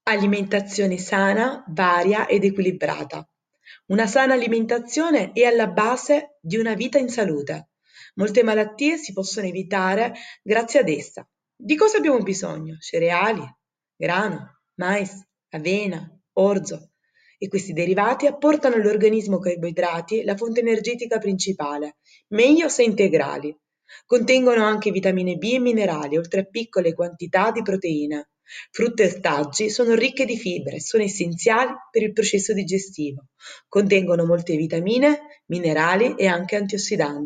Alimentazione sana, varia ed equilibrata. Una sana alimentazione è alla base di una vita in salute. Molte malattie si possono evitare grazie ad essa. Di cosa abbiamo bisogno? Cereali, grano, mais, avena, orzo. E questi derivati apportano all'organismo carboidrati, la fonte energetica principale, meglio se integrali. Contengono anche vitamine B e minerali, oltre a piccole quantità di proteine. Frutta e ortaggi sono ricche di fibre e sono essenziali per il processo digestivo. Contengono molte vitamine, minerali e anche antiossidanti.